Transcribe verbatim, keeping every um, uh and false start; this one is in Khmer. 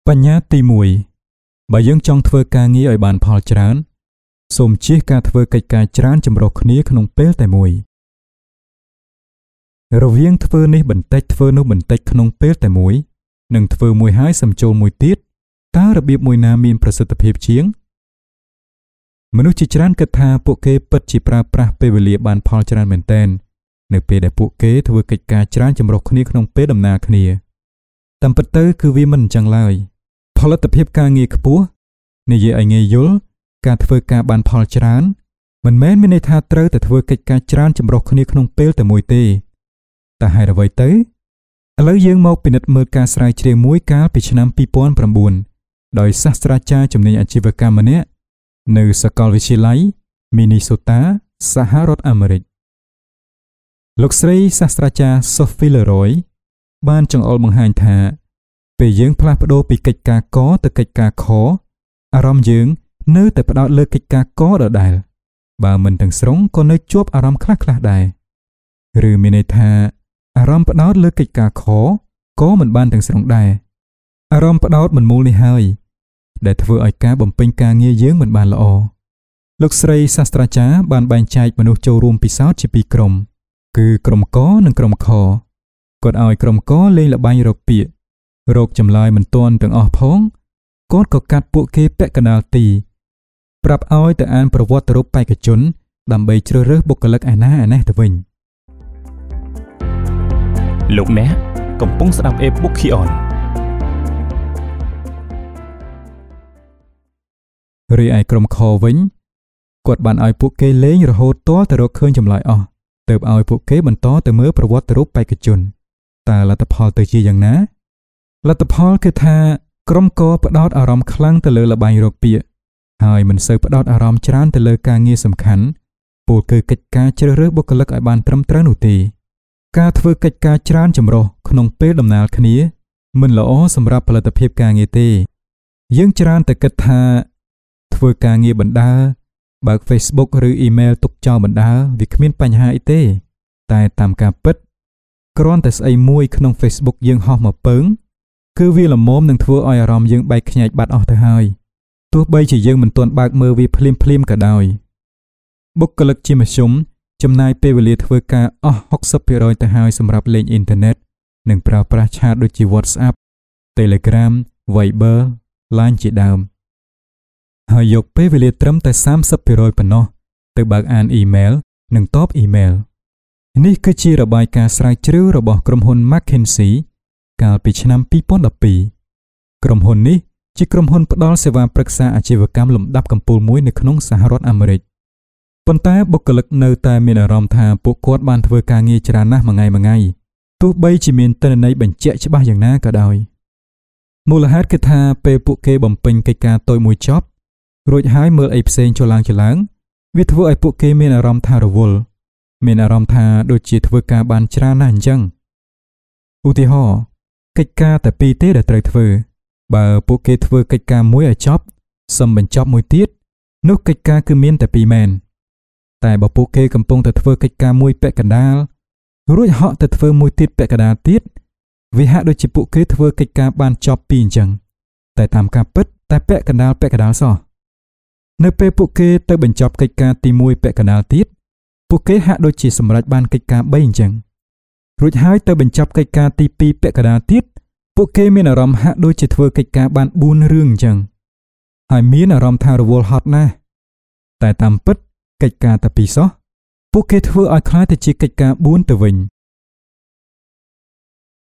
បញ្ញត្តិទីមួយបើយើងចង់ធ្វើការងារឲ្យបានផលច្រើនសូមជៀសការធ្វើកិច្ចការច្រើនចម្រុះគ្នាក្នុងពេលតែមួយរវាងធ្វើនេះបន្តិចធ្វើនោះបន្តិចក្នុងពេលតែមួយនិងធ្វើមួយហើយសំចូលមួយទៀតតើរបៀបមួយណាមានប្រសិទ្ធភាពជាងមនុស្សជាច្រើនគិតថាពួកគេពិតជាប្រើប្រាស់ពេលវេលាបានផលច្រើនមែនទែននៅពេលដែលពួកគេធ្វើកិច្ចការច្រើនចម្រុះគ្នាក្នុងពេលដំណើរគ្នាតាមពិតទៅគឺវាមិនអញ្ចឹងឡើយផលិតភាពការងារខ្ពស់និយាយឲ្យងាយយល់ការធ្វើការបានផលច្រើនមិនមែនមានន័យថាត្រូវតែធ្វើកិច្ចការច្រើនចម្រុះគ្នាក្នុងពេលតែមួយទេតែហេតុអ្វីទៅឥឡូវយើងមកពិនិត្យមើលការស្រាវជ្រាវមួយកាលពីឆ្នាំពីរពាន់ប្រាំបួនដោយសាស្ត្រាចារ្យជំនាញអាជីវកម្មម្នាក់នៅសាកលវិទ្យាល័យ Minnesota សហរដ្ឋអាមេរិកលោកស្រីសាស្ត្រាចារ្យ Sophie Leroy បានចង្អុលបង្ហាញថាពេលយើងផ្លាស់ប្ដូរពីកិច្ចការកទៅកិច្ចការខអារម្មណ៍យើងនៅតែផ្ដោតលើកិច្ចការកដដែលបើមិនទាំងស្រុងក៏នៅជាប់អារម្មណ៍ខ្លះៗដែរឬមានន័យថាអារម្មណ៍ផ្ដោតលើកិច្ចការខក៏មិនបានទាំងស្រុងដែរអារម្មណ៍ផ្ដោតមិនមូលនេះហើយដែលធ្វើឲ្យការបំពេញការងារយើងមិនបានល្អលោកស្រីសាស្ត្រាចារ្យបានបែងចែកមនុស្សចូលរួមពិសោធន៍ជាពីរក្រុមគឺក្រុមកនិងក្រុមខគាត់ឲ្យក្រុមកលេងល្បែងរកពាក្យរកចម្លើយមិនទាន់ទាំងអស់ផងគាត់ក៏កាត់ពួកគេពាក់កណ្ដាលទីប្រាប់ឲ្យទៅអានប្រវត្តិរូបបេក្ខជនដើម្បីជ្រើសរើសបុគ្គលិកឯណាឯណេះទៅវិញលោកអ្នកកំពុងស្ដាប់ e-book Kion រីឯក្រុមខវិញគាត់បានឲ្យពួកគេលេងរហូតទាល់តែរកឃើញចម្លើយអស់ទើបឲ្យពួកគេបន្តទៅមើលប្រវត្តិរូបបេក្ខជនតើលទ្ធផលទៅជាយ៉ាងណាលទ្ធផលគឺថាក្រុមកផ្ដោតអារម្មណ៍ខ្លាំងទៅលើល្បែងរកពាក្យហើយមិនសូវផ្ដោតអារម្មណ៍ច្រើនទៅលើការងារសំខាន់ពោលគឺកិច្ចការជ្រើសរើសបុគ្គលិកឲ្យបានត្រឹមត្រូវនោះទេការធ្វើកិច្ចការច្រើនចម្រុះក្នុងពេលដំណាលគ្នាមិនល្អសម្រាប់ផលិតភាពការងារទេយើងច្រើនតែគិតថាធ្វើការងារបណ្ដើរបើក Facebook ឬ email ទុកចោលបណ្ដើរវាគ្មានបញ្ហាអីទេតែតាមការពិតគ្រាន់តែស្អីមួយក្នុង Facebook យើងហោះមកពើងគឺវាល្មមនឹងធ្វើឲ្យអារម្មណ៍យើងបែកខ្ញែកបាត់អស់ទៅហើយទោះបីជាយើងមិនទាន់បើកមើលវាភ្លាមភ្លាមក៏ដោយបុគ្គលិកជាមធ្យមចំណាយពេលវេលាធ្វើការអស់ ហុកសិបភាគរយ ទៅហើយសម្រាប់លេងអ៊ីនធឺណិតនិងប្រើប្រាស់ឆាតដូចជា WhatsApp, Telegram, Viber, Line ជាដើមហើយយកពេលវេលាត្រឹមតែសាមសិបភាគរយ ប៉ុណ្ណោះទៅបើកអានអ៊ីមែលនិងតបអ៊ីមែលនេះគឺជារបាយការណ៍ស្រាវជ្រាវរបស់ក្រុមហ៊ុន McKinsey កាលពីឆ្នាំពីរពាន់ដប់ពីរក្រុមហ៊ុននេះជាក្រុមហ៊ុនផ្ដល់សេវាប្រឹក្សាអាជីវកម្មលំដាប់កំពូលមួយនៅក្នុងសហរដ្ឋអាមេរិកប៉ុន្តែបុគ្គលិកនៅតែមានអារម្មណ៍ថាពួកគាត់បានធ្វើការងារច្រើនណាស់មួយថ្ងៃមួយថ្ងៃទោះបីជាមានទិន្នន័យបញ្ជាក់ច្បាស់យ៉ាងណាក៏ដោយមូលហេតុគឺថាពេលពួកគេបំពេញកិច្ចការតូចមួយចប់រួចហើយមើលអីផ្សេងចុះឡើងចុះឡើងវាធ្វើឲ្យពួកគេមានអារម្មណ៍ថារវល់មានអារម្មណ៍ថាដូចជាធ្វើការបានច្រើនណាស់អញ្ចឹងឧទាហរណ៍កិច្ចការតែពីរទេដែលត្រូវធ្វើបើពួកគេធ្វើកិច្ចការមួយឲ្យចប់សឹមបញ្ចប់មួយទៀតនោះកិច្ចការគឺមានតែពីរមែនតែបើពួកគេកំពុងតែធ្វើកិច្ចការមួយពាក់កណ្ដាលរួចហក់ទៅធ្វើមួយទៀតពាក់កណ្ដាលទៀតវាហាក់ដូចជាពួកគេធ្វើកិច្ចការបានចប់ពីរអញ្ចឹងតែតាមការពិតតែពាក់កណ្ដាលពាក់កណ្ដាលសោះនៅពេលពួកគេទៅបញ្ចប់កិច្ចការទីមួយពាក់កណ្ដាលទៀតពួកគេហាក់ដូចជាសម្រេចបានកិច្ចការបីអញ្ចឹងរួចហើយទៅបញ្ចប់កិច្ចការទីពីរពាក់កណ្ដាលទៀតពួកគេមានអារម្មណ៍ហាក់ដូចជាធ្វើកិច្ចការបានបួនរឿងអញ្ចឹងហើយមានអារម្មណ៍ថារវល់ហត់ណាស់តែតាមពិតកិច្ចការតែពីរសោះពួកគេធ្វើឲ្យខ្លាយទៅជាកិច្ចការបួនទៅវិញ